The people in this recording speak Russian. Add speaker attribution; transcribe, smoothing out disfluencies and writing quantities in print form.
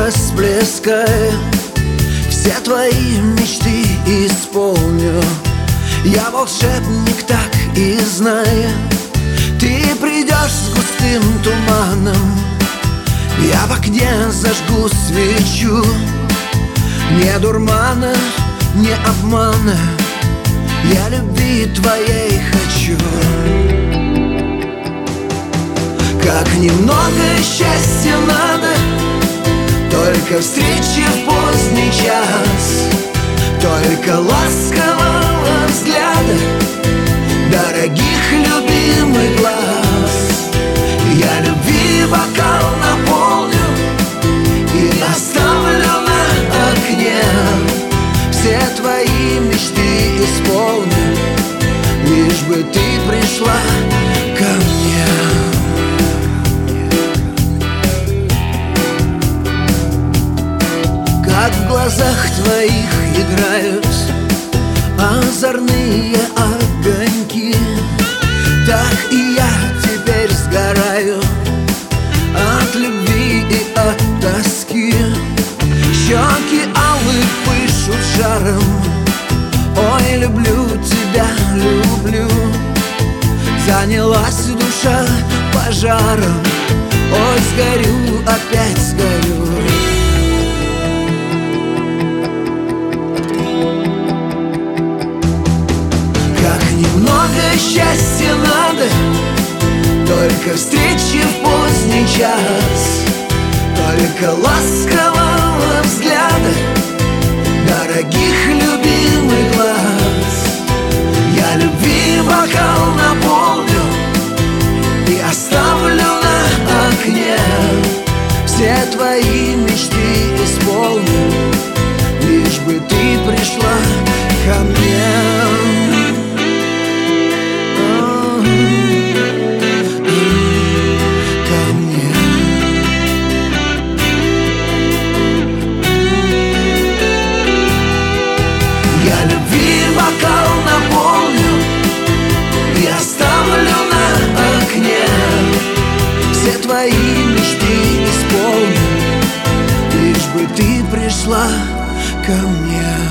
Speaker 1: расплескай, все твои мечты исполню. Я волшебник, так и знай. Ты придешь с густым туманом, я в окне зажгу свечу. Не дурмана, не обмана, я любви твоей хочу. Как немного счастья надо, только встречи в поздний час, только ласкового взгляда, дорогих любимых глаз. Я любви бокал наполню и оставлю на окне. Все твои мечты исполню, лишь бы ты пришла ко мне. Как в глазах твоих играют озорные огоньки, так и я теперь сгораю от любви и от тоски. Щеки алые пышут жаром, ой, люблю тебя, люблю. Занялась душа пожаром, ой, сгорю, опять сгорю. Немного счастья надо, только встречи в поздний час, только ласкового взгляда, дорогих любимых глаз. Я любви бокал наполню и оставлю на окне. Все твои мечты исполню, лишь бы ты пришла ко мне. Я любви бокал наполню и оставлю на окне. Все твои мечты исполню, лишь бы ты пришла ко мне.